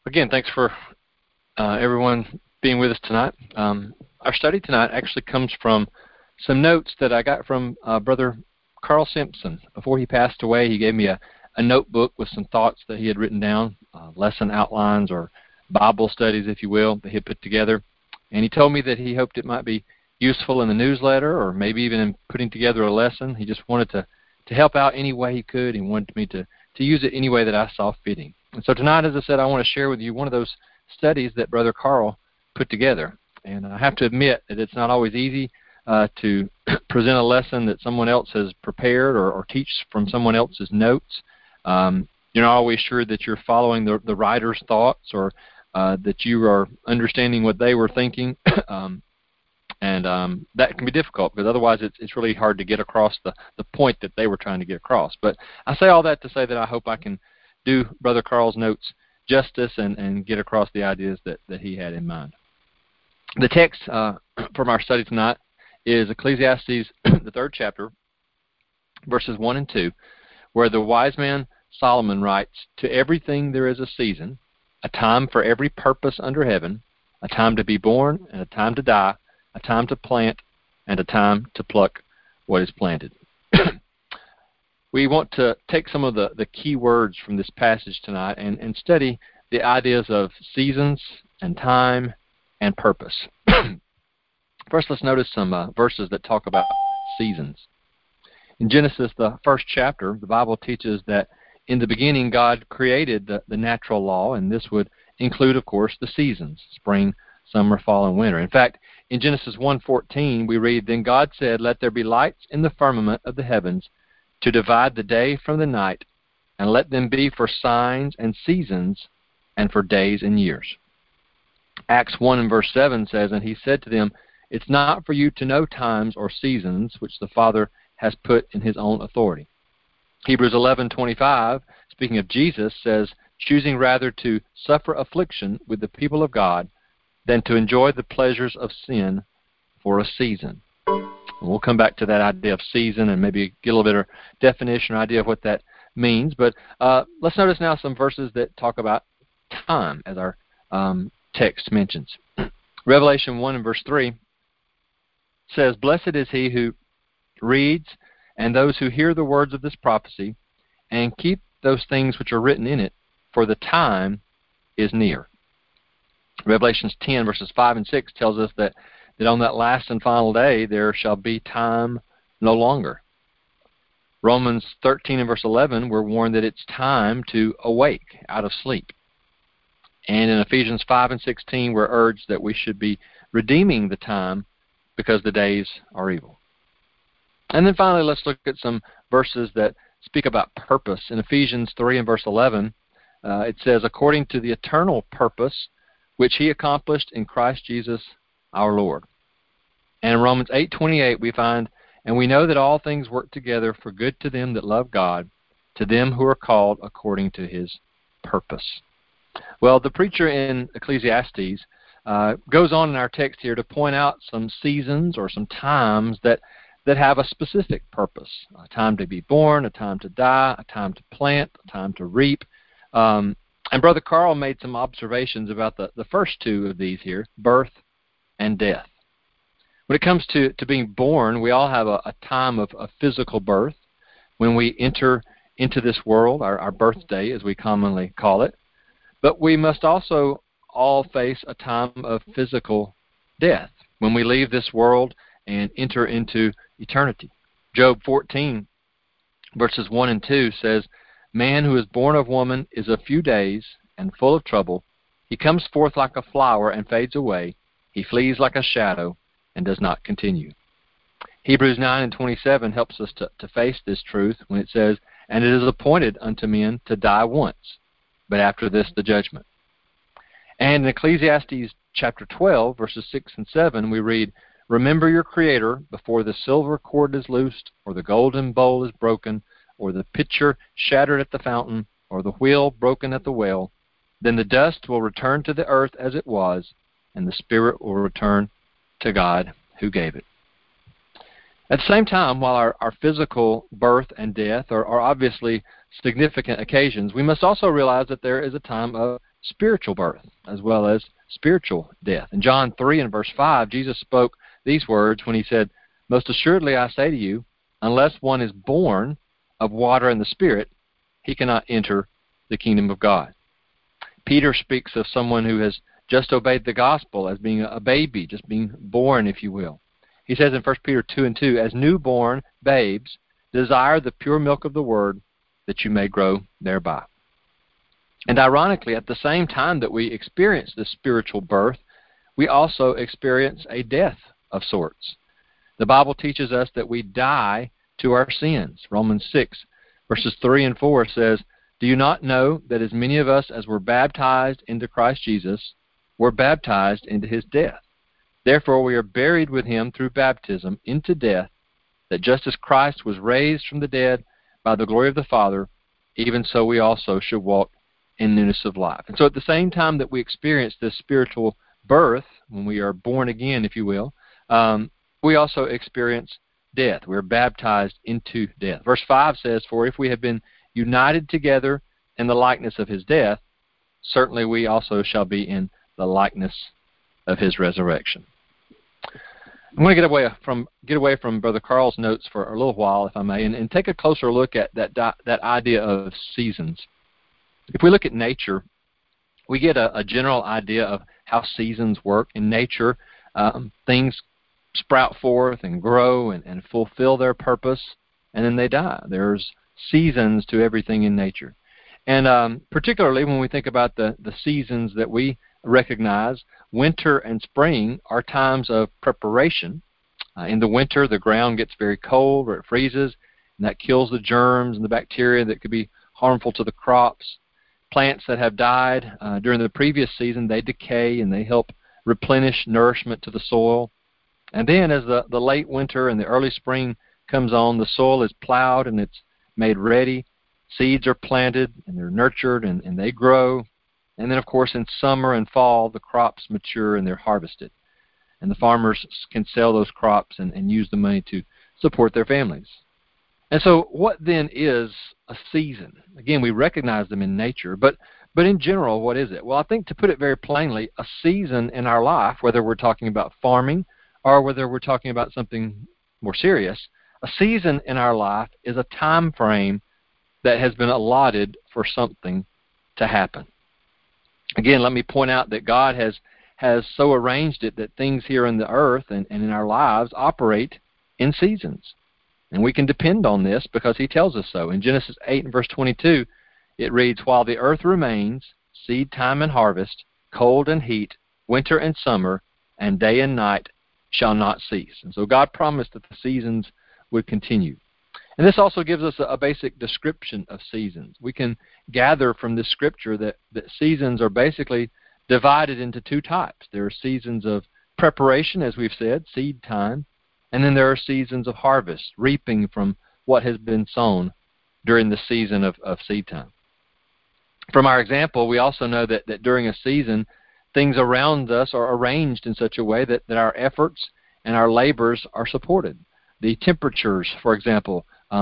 Again, thanks for everyone being with us tonight. Our study tonight actually comes from some notes that I got from Brother Carl Simpson. Before he passed away, he gave me a notebook with some thoughts that he had written down, lesson outlines or Bible studies, if you will, that he had put together. And he told me that he hoped it might be useful in the newsletter or maybe even in putting together a lesson. He just wanted to help out any way he could. He wanted me to use it any way that I saw fitting. And so tonight, as I said, I want to share with you one of those studies that Brother Carl put together. And I have to admit that it's not always easy to present a lesson that someone else has prepared or teach from someone else's notes. You're not always sure that you're following the writer's thoughts or that you are understanding what they were thinking. And that can be difficult because otherwise it's really hard to get across the point that they were trying to get across. But I say all that to say that I hope I can do Brother Carl's notes justice and get across the ideas that he had in mind. The text from our study tonight is Ecclesiastes, the 3rd chapter, verses 1 and 2, where the wise man Solomon writes, "To everything there is a season, a time for every purpose under heaven, a time to be born and a time to die, a time to plant and a time to pluck what is planted." We want to take some of the key words from this passage tonight and study the ideas of seasons and time and purpose. First, let's notice some verses that talk about seasons. In Genesis, the 1st chapter, the Bible teaches that in the beginning God created the natural law, and this would include, of course, the seasons, spring, summer, fall, and winter. In fact, in Genesis 1:14, we read, "Then God said, let there be lights in the firmament of the heavens to divide the day from the night, and let them be for signs and seasons and for days and years." Acts 1 and verse 7 says, "And he said to them, it's not for you to know times or seasons which the Father has put in his own authority." Hebrews 11:25, speaking of Jesus, says, "Choosing rather to suffer affliction with the people of God than to enjoy the pleasures of sin for a season." And we'll come back to that idea of season and maybe get a little bit of definition or idea of what that means. But let's notice now some verses that talk about time, as our text mentions. Revelation 1 and verse 3 says, "Blessed is he who reads and those who hear the words of this prophecy and keep those things which are written in it, for the time is near." Revelations 10 verses 5 and 6 tells us that on that last and final day there shall be time no longer. Romans 13 and verse 11, we're warned that it's time to awake out of sleep. And in Ephesians 5 and 16, we're urged that we should be redeeming the time because the days are evil. And then finally, let's look at some verses that speak about purpose. In Ephesians 3 and verse 11, it says, "According to the eternal purpose which he accomplished in Christ Jesus our Lord." And in Romans 8:28 we find, "And we know that all things work together for good to them that love God, to them who are called according to his purpose." Well, the preacher in Ecclesiastes goes on in our text here to point out some seasons or some times that have a specific purpose. A time to be born, a time to die, a time to plant, a time to reap. And Brother Carl made some observations about the first two of these here, birth and death. When it comes to being born, we all have a time of physical birth when we enter into this world, our birthday as we commonly call it. But we must also all face a time of physical death when we leave this world and enter into eternity. Job 14 verses 1 and 2 says, "Man who is born of woman is a few days and full of trouble. He comes forth like a flower and fades away. He flees like a shadow and does not continue." Hebrews 9 and 27 helps us to face this truth when it says, "And it is appointed unto men to die once, but after this the judgment." And in Ecclesiastes chapter 12, verses 6 and 7, we read, "Remember your Creator before the silver cord is loosed, or the golden bowl is broken, or the pitcher shattered at the fountain, or the wheel broken at the well. Then the dust will return to the earth as it was, and the spirit will return to God who gave it." At the same time, while our physical birth and death are obviously significant occasions, we must also realize that there is a time of spiritual birth as well as spiritual death. In John 3 and verse 5, Jesus spoke these words when he said, "Most assuredly I say to you, unless one is born of water and the Spirit, he cannot enter the kingdom of God." Peter speaks of someone who has just obeyed the gospel as being a baby, just being born, if you will. He says in 1 Peter 2 and 2, "As newborn babes, desire the pure milk of the word, that you may grow thereby." And ironically, at the same time that we experience this spiritual birth, we also experience a death of sorts. The Bible teaches us that we die to our sins. Romans 6, verses 3 and 4 says, "Do you not know that as many of us as were baptized into Christ Jesus were baptized into his death? Therefore we are buried with him through baptism into death, that just as Christ was raised from the dead by the glory of the Father, even so we also should walk in newness of life." And so at the same time that we experience this spiritual birth, when we are born again, if you will, we also experience death. We are baptized into death. Verse 5 says, "For if we have been united together in the likeness of his death, certainly we also shall be in the likeness of his resurrection." I'm going to get away from Brother Carl's notes for a little while, if I may, and take a closer look at that idea of seasons. If we look at nature, we get a general idea of how seasons work. In nature, things sprout forth and grow and fulfill their purpose, and then they die. There's seasons to everything in nature. And particularly when we think about the seasons that we recognize, winter and spring are times of preparation. In the winter, the ground gets very cold or it freezes, and that kills the germs and the bacteria that could be harmful to the crops. Plants that have died during the previous season, they decay and they help replenish nourishment to the soil. And then as the late winter and the early spring comes on, the soil is plowed and it's made ready. Seeds are planted and they're nurtured and they grow. And then, of course, in summer and fall, the crops mature and they're harvested. And the farmers can sell those crops and use the money to support their families. And so what then is a season? Again, we recognize them in nature, but in general, what is it? Well, I think to put it very plainly, a season in our life, whether we're talking about farming or whether we're talking about something more serious, a season in our life is a time frame that has been allotted for something to happen. Again, let me point out that God has so arranged it that things here on the earth and in our lives operate in seasons. And we can depend on this because he tells us so. In Genesis 8 and verse 22, it reads, "While the earth remains, seed time and harvest, cold and heat, winter and summer, and day and night shall not cease." And so God promised that the seasons would continue. And this also gives us a basic description of seasons. We can gather from this scripture that seasons are basically divided into two types. There are seasons of preparation, as we've said, seed time, and then there are seasons of harvest, reaping from what has been sown during the season of seed time. From our example, we also know that during a season, things around us are arranged in such a way that our efforts and our labors are supported. The temperatures, for example,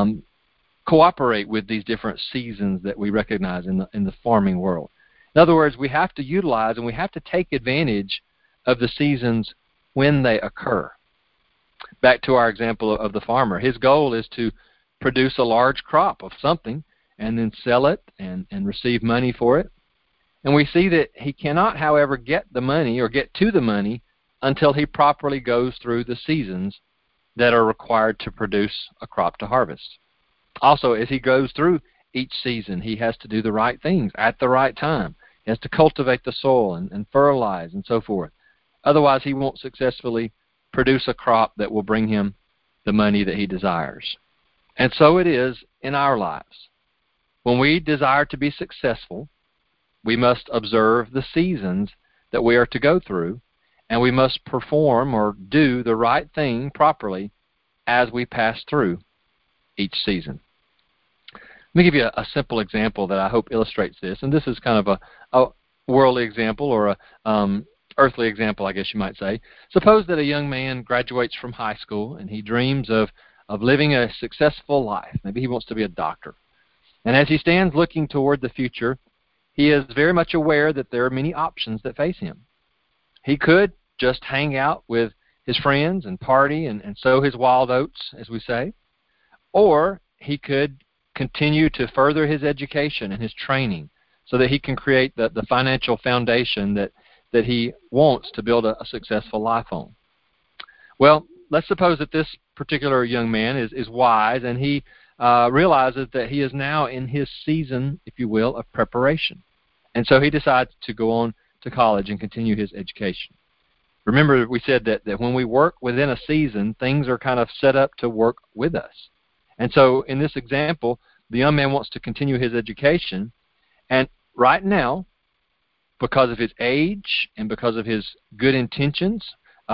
cooperate with these different seasons that we recognize in the farming world. In other words, we have to utilize and we have to take advantage of the seasons when they occur. Back to our example of the farmer. His goal is to produce a large crop of something and then sell it and receive money for it. And we see that he cannot, however, get the money or get to the money until he properly goes through the seasons that are required to produce a crop to harvest. Also, as he goes through each season, he has to do the right things at the right time. He has to cultivate the soil and fertilize and so forth. Otherwise, he won't successfully produce a crop that will bring him the money that he desires. And so it is in our lives. When we desire to be successful, we must observe the seasons that we are to go through, and we must perform or do the right thing properly as we pass through each season. Let me give you a simple example that I hope illustrates this, and this is kind of a worldly example or a earthly example, I guess you might say. Suppose that a young man graduates from high school and he dreams of living a successful life. Maybe he wants to be a doctor. And as he stands looking toward the future, he is very much aware that there are many options that face him. He could just hang out with his friends and party and sow his wild oats, as we say, or he could continue to further his education and his training so that he can create the financial foundation that he wants to build a successful life on. Well, let's suppose that this particular young man is wise and he realizes that he is now in his season, if you will, of preparation. And so he decides to go on to college and continue his education. Remember, we said that when we work within a season, things are kind of set up to work with us. And so in this example, the young man wants to continue his education, and right now, because of his age and because of his good intentions,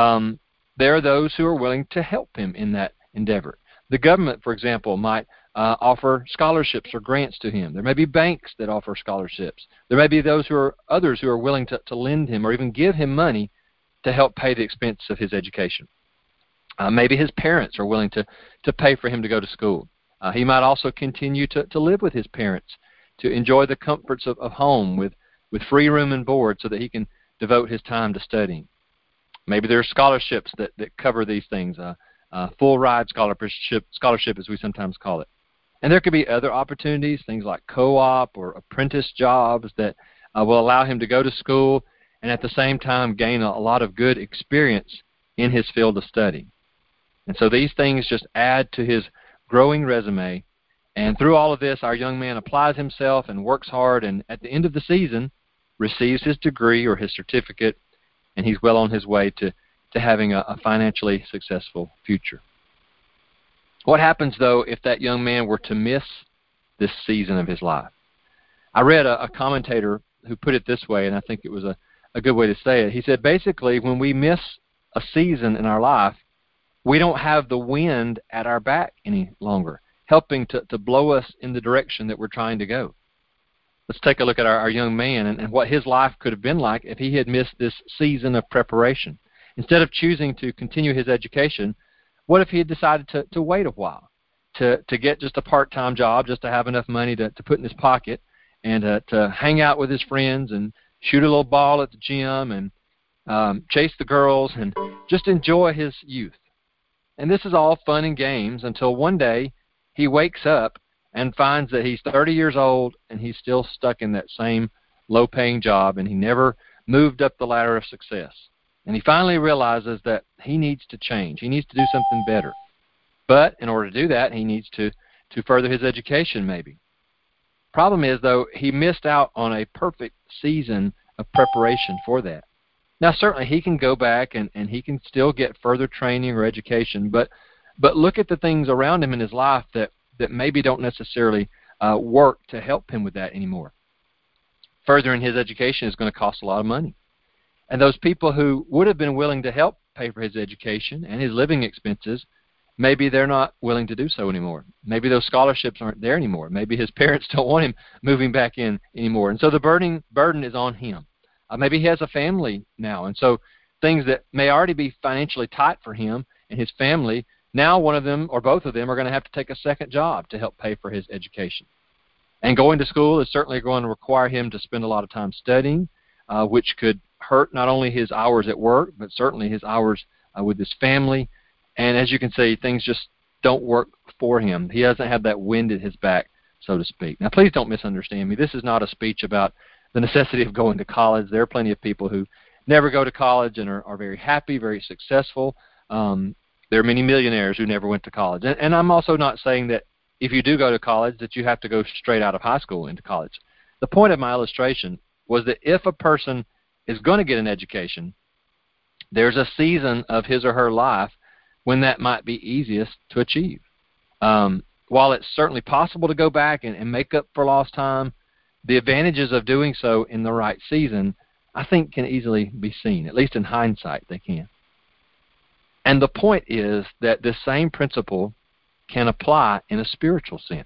there are those who are willing to help him in that endeavor. The government, for example, might offer scholarships or grants to him. There may be banks that offer scholarships. There may be others who are willing to lend him or even give him money to help pay the expense of his education. Maybe his parents are willing to pay for him to go to school. He might also continue to live with his parents, to enjoy the comforts of home with free room and board so that he can devote his time to studying. Maybe there are scholarships that cover these things, full ride scholarship as we sometimes call it. And there could be other opportunities, things like co-op or apprentice jobs that will allow him to go to school and at the same time gain a lot of good experience in his field of study. And so these things just add to his growing resume. And through all of this, our young man applies himself and works hard, and at the end of the season, receives his degree or his certificate, and he's well on his way to having a financially successful future. What happens, though, if that young man were to miss this season of his life? I read a commentator who put it this way, and I think it was a good way to say it. He said, basically, when we miss a season in our life, we don't have the wind at our back any longer, helping to blow us in the direction that we're trying to go. Let's take a look at our young man and what his life could have been like if he had missed this season of preparation. Instead of choosing to continue his education, what if he had decided to wait a while, to get just a part-time job, just to have enough money to put in his pocket, and to hang out with his friends and shoot a little ball at the gym and chase the girls and just enjoy his youth. And this is all fun and games until one day he wakes up and finds that he's 30 years old and he's still stuck in that same low-paying job, and he never moved up the ladder of success. And he finally realizes that he needs to change. He needs to do something better. But in order to do that, he needs to further his education maybe. Problem is, though, he missed out on a perfect season of preparation for that. Now, certainly he can go back and he can still get further training or education, but look at the things around him in his life that maybe don't necessarily work to help him with that anymore. Furthering his education is going to cost a lot of money. And those people who would have been willing to help pay for his education and his living expenses, maybe they're not willing to do so anymore. Maybe those scholarships aren't there anymore. Maybe his parents don't want him moving back in anymore. And so the burden is on him. Maybe he has a family now, and so things that may already be financially tight for him and his family, now one of them or both of them are going to have to take a second job to help pay for his education. And going to school is certainly going to require him to spend a lot of time studying, which could hurt not only his hours at work, but certainly his hours with his family. And as you can see, things just don't work for him. He doesn't have that wind at his back, so to speak. Now, please don't misunderstand me. This is not a speech about the necessity of going to college. There are plenty of people who never go to college and are very happy, very successful. There are many millionaires who never went to college. And I'm also not saying that if you do go to college that you have to go straight out of high school into college. The point of my illustration was that if a person is going to get an education, there's a season of his or her life when that might be easiest to achieve. While it's certainly possible to go back and make up for lost time, the advantages of doing so in the right season, I think, can easily be seen. At least in hindsight, they can. And the point is that this same principle can apply in a spiritual sense.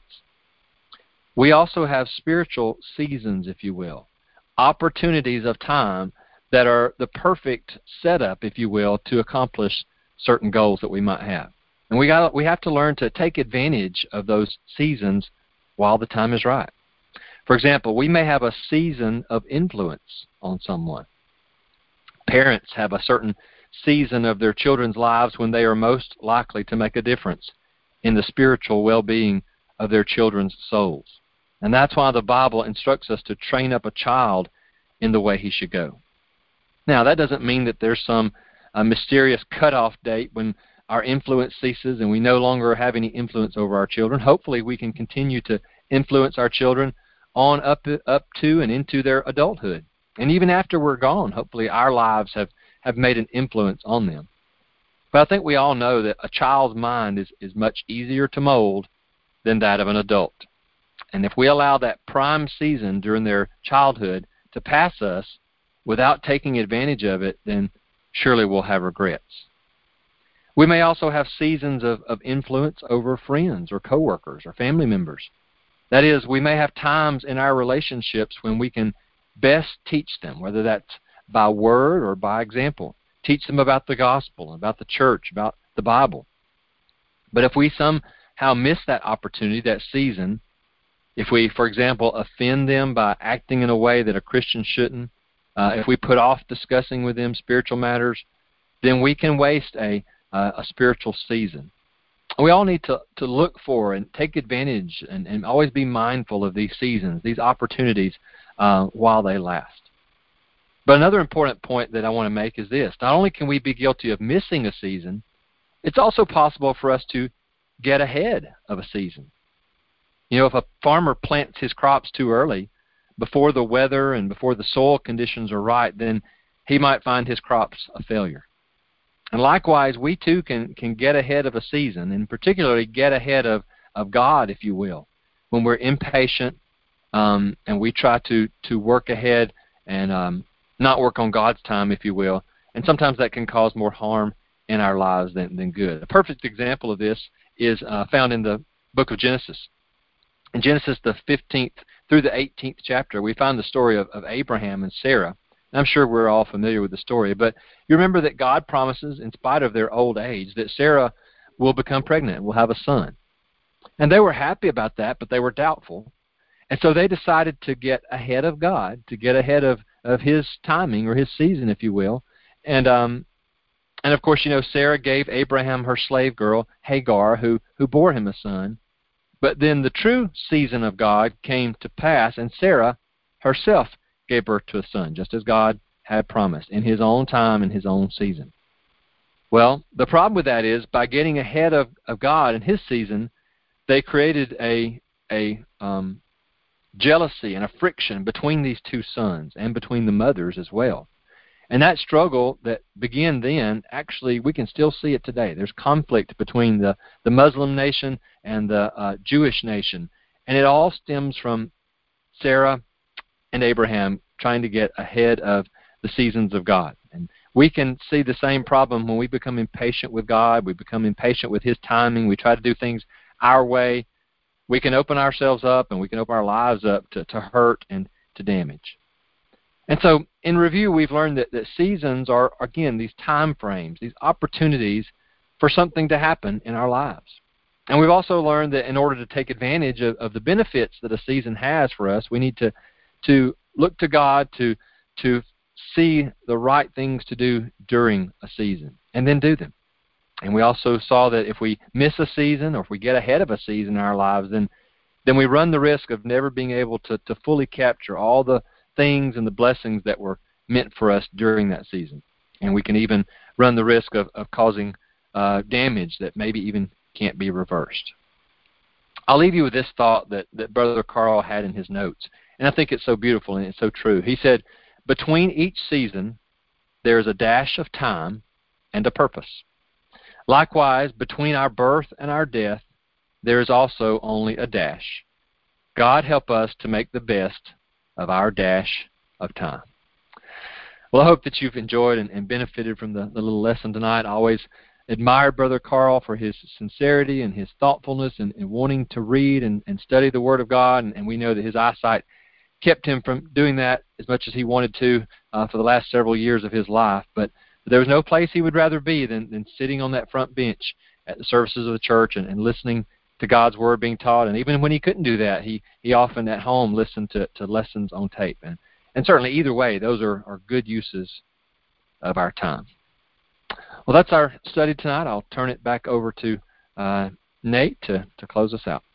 We also have spiritual seasons, if you will, opportunities of time that are the perfect setup, if you will, to accomplish certain goals that we might have. And we have to learn to take advantage of those seasons while the time is right. For example, we may have a season of influence on someone. Parents have a certain season of their children's lives when they are most likely to make a difference in the spiritual well-being of their children's souls. And that's why the Bible instructs us to train up a child in the way he should go. Now, that doesn't mean that there's some mysterious cutoff date when our influence ceases and we no longer have any influence over our children. Hopefully, we can continue to influence our children on up to and into their adulthood. And even after we're gone, hopefully our lives have made an influence on them. But I think we all know that a child's mind is much easier to mold than that of an adult. And if we allow that prime season during their childhood to pass us without taking advantage of it, then surely we'll have regrets. We may also have seasons of influence over friends or coworkers or family members. That is, we may have times in our relationships when we can best teach them, whether that's by word or by example. Teach them about the gospel, about the church, about the Bible. But if we somehow miss that opportunity, that season, if we, for example, offend them by acting in a way that a Christian shouldn't, if we put off discussing with them spiritual matters, then we can waste a spiritual season. We all need to look for and take advantage and always be mindful of these seasons, these opportunities while they last. But another important point that I want to make is this. Not only can we be guilty of missing a season, it's also possible for us to get ahead of a season. You know, if a farmer plants his crops too early, before the weather and before the soil conditions are right, then he might find his crops a failure. And likewise, we too can get ahead of a season, and particularly get ahead of God, if you will, when we're impatient and we try to work ahead and not work on God's time, if you will. And sometimes that can cause more harm in our lives than good. A perfect example of this is found in the book of Genesis. In Genesis, the 15th through the 18th chapter, we find the story of Abraham and Sarah. And I'm sure we're all familiar with the story, but you remember that God promises, in spite of their old age, that Sarah will become pregnant and will have a son. And they were happy about that, but they were doubtful. And so they decided to get ahead of God, to get ahead of his timing or his season, if you will. And of course, you know, Sarah gave Abraham her slave girl, Hagar, who bore him a son. But then the true season of God came to pass, and Sarah herself gave birth to a son, just as God had promised, in his own time and his own season. Well, the problem with that is, by getting ahead of God in his season, they created a jealousy and a friction between these two sons and between the mothers as well. And that struggle that began then, actually, we can still see it today. There's conflict between the Muslim nation and the Jewish nation. And it all stems from Sarah and Abraham trying to get ahead of the seasons of God. And we can see the same problem when we become impatient with God. We become impatient with his timing. We try to do things our way. We can open ourselves up and we can open our lives up to hurt and to damage. And so, in review, we've learned that seasons are, again, these time frames, these opportunities for something to happen in our lives. And we've also learned that in order to take advantage of the benefits that a season has for us, we need to look to God to see the right things to do during a season, and then do them. And we also saw that if we miss a season or if we get ahead of a season in our lives, then we run the risk of never being able to fully capture all the things and the blessings that were meant for us during that season. And we can even run the risk of causing damage that maybe even can't be reversed. I'll leave you with this thought that Brother Carl had in his notes, and I think it's so beautiful and it's so true. He said, between each season, there is a dash of time and a purpose. Likewise, between our birth and our death, there is also only a dash. God help us to make the best of our dash of time. Well, I hope that you've enjoyed and benefited from the little lesson tonight. I always admired Brother Carl for his sincerity and his thoughtfulness and wanting to read and study the Word of God, and we know that his eyesight kept him from doing that as much as he wanted to for the last several years of his life. But there was no place he would rather be than sitting on that front bench at the services of the church and listening to God's Word being taught. And even when he couldn't do that, he often at home listened to lessons on tape. And certainly either way, those are good uses of our time. Well, that's our study tonight. I'll turn it back over to Nate to close us out.